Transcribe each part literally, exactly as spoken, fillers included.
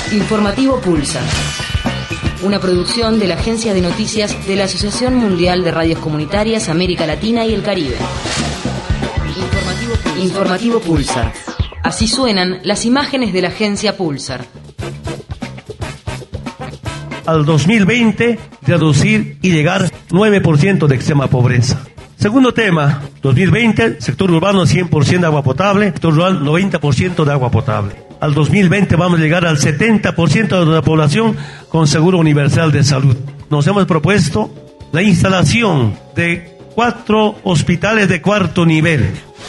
Informativo Pulsar. Una producción de la Agencia de Noticias de la Asociación Mundial de Radios Comunitarias América Latina y el Caribe. Informativo Pulsar. Informativo Pulsar. Así suenan las imágenes de la agencia Pulsar. Al dos mil veinte, reducir y llegar nueve por ciento de extrema pobreza. Segundo tema, dos mil veinte, sector urbano cien por ciento de agua potable, sector rural noventa por ciento de agua potable. Al dos mil veinte vamos a llegar al setenta por ciento de la población con seguro universal de salud. Nos hemos propuesto la instalación de cuatro hospitales de cuarto nivel.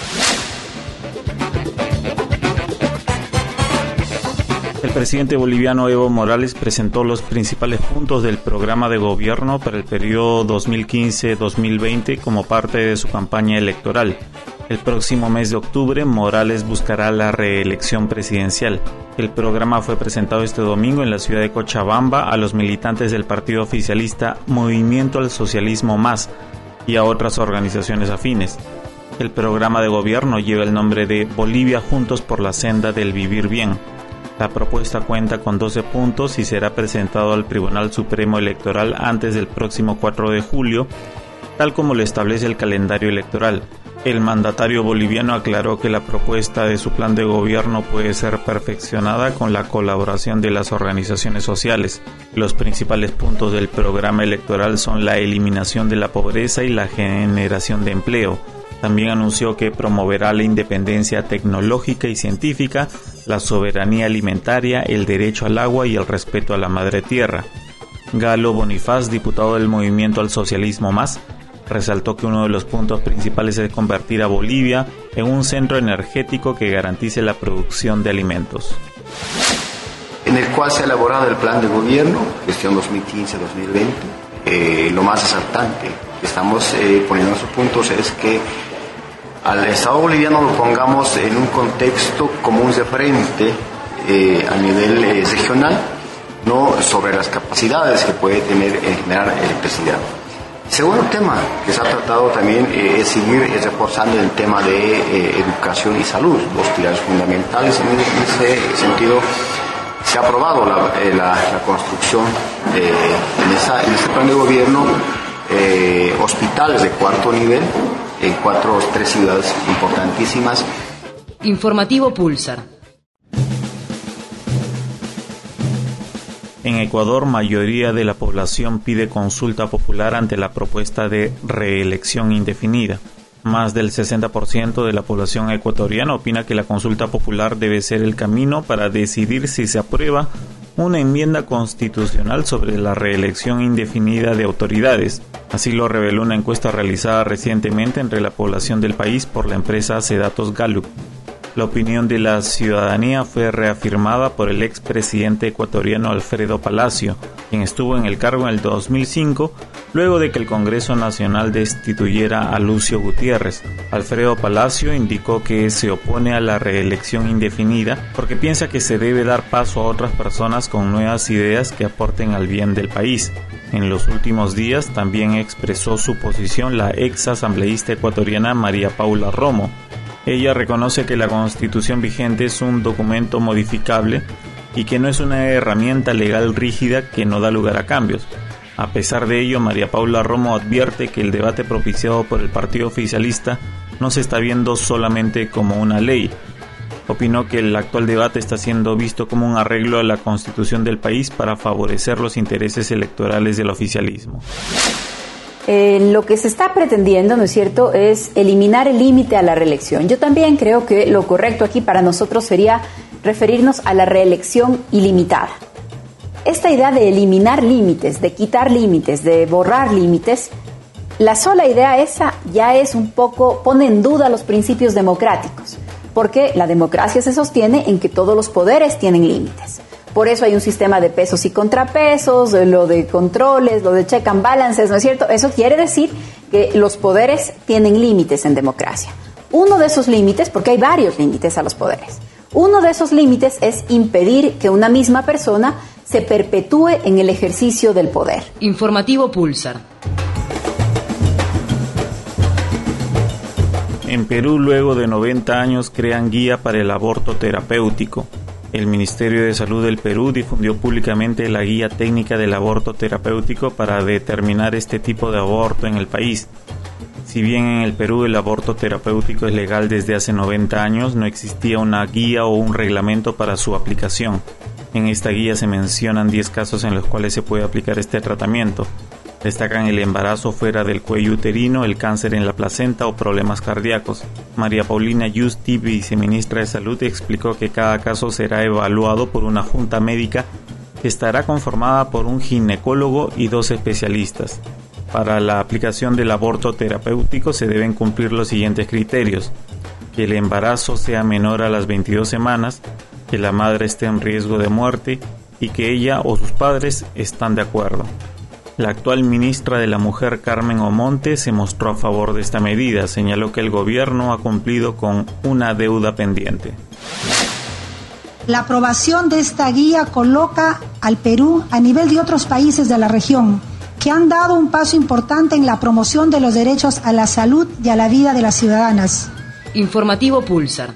El presidente boliviano Evo Morales presentó los principales puntos del programa de gobierno para el periodo dos mil quince a dos mil veinte como parte de su campaña electoral. El próximo mes de octubre, Morales buscará la reelección presidencial. El programa fue presentado este domingo en la ciudad de Cochabamba a los militantes del partido oficialista Movimiento al Socialismo Más y a otras organizaciones afines. El programa de gobierno lleva el nombre de Bolivia Juntos por la Senda del Vivir Bien. La propuesta cuenta con doce puntos y será presentado al Tribunal Supremo Electoral antes del próximo cuatro de julio, tal como lo establece el calendario electoral. El mandatario boliviano aclaró que la propuesta de su plan de gobierno puede ser perfeccionada con la colaboración de las organizaciones sociales. Los principales puntos del programa electoral son la eliminación de la pobreza y la generación de empleo. También anunció que promoverá la independencia tecnológica y científica, la soberanía alimentaria, el derecho al agua y el respeto a la madre tierra. Galo Bonifaz, diputado del Movimiento al Socialismo Más, resaltó que uno de los puntos principales es convertir a Bolivia en un centro energético que garantice la producción de alimentos. En el cual se ha elaborado el plan de gobierno, gestión dos mil quince a dos mil veinte. Eh, lo más asaltante que estamos eh, poniendo en sus puntos es que al Estado boliviano lo pongamos en un contexto común de frente eh, a nivel eh, regional, no sobre las capacidades que puede tener en generar electricidad. Segundo tema que se ha tratado también eh, es seguir eh, reforzando el tema de eh, educación y salud, dos pilares fundamentales. En ese sentido se ha aprobado la, eh, la, la construcción eh, en, esa, en este plan de gobierno eh, hospitales de cuarto nivel en cuatro tres ciudades importantísimas. Informativo Pulsar. En Ecuador, mayoría de la población pide consulta popular ante la propuesta de reelección indefinida. Más del sesenta por ciento de la población ecuatoriana opina que la consulta popular debe ser el camino para decidir si se aprueba una enmienda constitucional sobre la reelección indefinida de autoridades. Así lo reveló una encuesta realizada recientemente entre la población del país por la empresa Cedatos Gallup. La opinión de la ciudadanía fue reafirmada por el expresidente ecuatoriano Alfredo Palacio, quien estuvo en el cargo en el dos mil cinco, luego de que el Congreso Nacional destituyera a Lucio Gutiérrez. Alfredo Palacio indicó que se opone a la reelección indefinida porque piensa que se debe dar paso a otras personas con nuevas ideas que aporten al bien del país. En los últimos días también expresó su posición la ex asambleísta ecuatoriana María Paula Romo. Ella reconoce que la Constitución vigente es un documento modificable y que no es una herramienta legal rígida que no da lugar a cambios. A pesar de ello, María Paula Romo advierte que el debate propiciado por el partido oficialista no se está viendo solamente como una ley. Opinó que el actual debate está siendo visto como un arreglo a la Constitución del país para favorecer los intereses electorales del oficialismo. Eh, lo que se está pretendiendo, ¿no es cierto?, es eliminar el límite a la reelección. Yo también creo que lo correcto aquí para nosotros sería referirnos a la reelección ilimitada. Esta idea de eliminar límites, de quitar límites, de borrar límites, la sola idea esa ya es un poco, pone en duda los principios democráticos, porque la democracia se sostiene en que todos los poderes tienen límites. Por eso hay un sistema de pesos y contrapesos, lo de controles, lo de check and balances, ¿no es cierto? Eso quiere decir que los poderes tienen límites en democracia. Uno de esos límites, porque hay varios límites a los poderes, uno de esos límites es impedir que una misma persona se perpetúe en el ejercicio del poder. Informativo Pulsar. En Perú, luego de noventa años, crean guía para el aborto terapéutico. El Ministerio de Salud del Perú difundió públicamente la guía técnica del aborto terapéutico para determinar este tipo de aborto en el país. Si bien en el Perú el aborto terapéutico es legal desde hace noventa años, no existía una guía o un reglamento para su aplicación. En esta guía se mencionan diez casos en los cuales se puede aplicar este tratamiento. Destacan el embarazo fuera del cuello uterino, el cáncer en la placenta o problemas cardíacos. María Paulina Yusti, viceministra de Salud, explicó que cada caso será evaluado por una junta médica que estará conformada por un ginecólogo y dos especialistas. Para la aplicación del aborto terapéutico se deben cumplir los siguientes criterios: que el embarazo sea menor a las veintidós semanas, que la madre esté en riesgo de muerte y que ella o sus padres están de acuerdo. La actual ministra de la Mujer, Carmen Omonte, se mostró a favor de esta medida. Señaló que el gobierno ha cumplido con una deuda pendiente. La aprobación de esta guía coloca al Perú a nivel de otros países de la región, que han dado un paso importante en la promoción de los derechos a la salud y a la vida de las ciudadanas. Informativo Pulsar.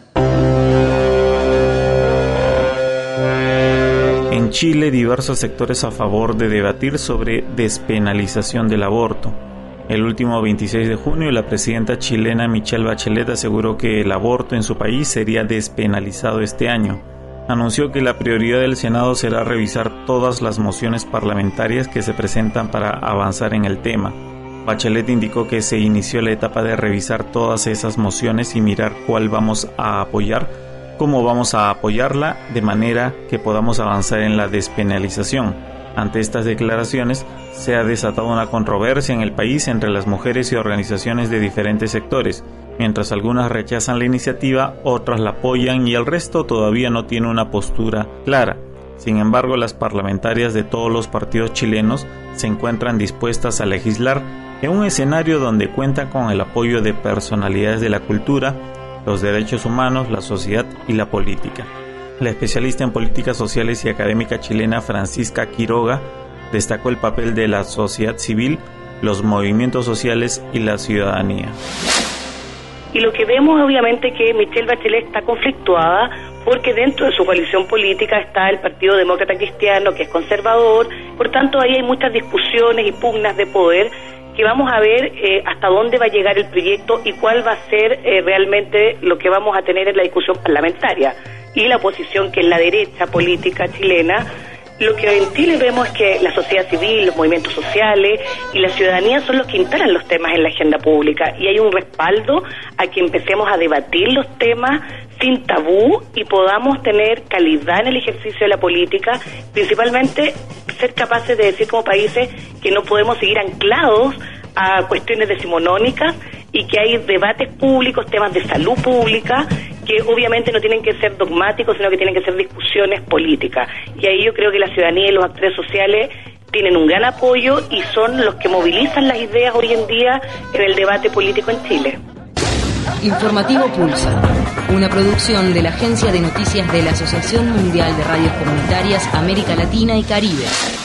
En Chile, diversos sectores a favor de debatir sobre despenalización del aborto. El último veintiséis de junio, la presidenta chilena Michelle Bachelet aseguró que el aborto en su país sería despenalizado este año. Anunció que la prioridad del Senado será revisar todas las mociones parlamentarias que se presentan para avanzar en el tema. Bachelet indicó que se inició la etapa de revisar todas esas mociones y mirar cuál vamos a apoyar, cómo vamos a apoyarla, de manera que podamos avanzar en la despenalización. Ante estas declaraciones, se ha desatado una controversia en el país entre las mujeres y organizaciones de diferentes sectores. Mientras algunas rechazan la iniciativa, otras la apoyan y el resto todavía no tiene una postura clara. Sin embargo, las parlamentarias de todos los partidos chilenos se encuentran dispuestas a legislar en un escenario donde cuentan con el apoyo de personalidades de la cultura, los derechos humanos, la sociedad y la política. La especialista en políticas sociales y académica chilena Francisca Quiroga destacó el papel de la sociedad civil, los movimientos sociales y la ciudadanía. Y lo que vemos obviamente que Michelle Bachelet está conflictuada porque dentro de su coalición política está el Partido Demócrata Cristiano, que es conservador. Por tanto, ahí hay muchas discusiones y pugnas de poder que vamos a ver eh, hasta dónde va a llegar el proyecto y cuál va a ser eh, realmente lo que vamos a tener en la discusión parlamentaria. Y la oposición, que es la derecha política chilena, lo que en Chile vemos es que la sociedad civil, los movimientos sociales y la ciudadanía son los que instalan los temas en la agenda pública, y hay un respaldo a que empecemos a debatir los temas sin tabú y podamos tener calidad en el ejercicio de la política, principalmente ser capaces de decir como países que no podemos seguir anclados a cuestiones decimonónicas y que hay debates públicos, temas de salud pública, que obviamente no tienen que ser dogmáticos, sino que tienen que ser discusiones políticas. Y ahí yo creo que la ciudadanía y los actores sociales tienen un gran apoyo y son los que movilizan las ideas hoy en día en el debate político en Chile. Informativo Pulsar, una producción de la Agencia de Noticias de la Asociación Mundial de Radios Comunitarias América Latina y Caribe.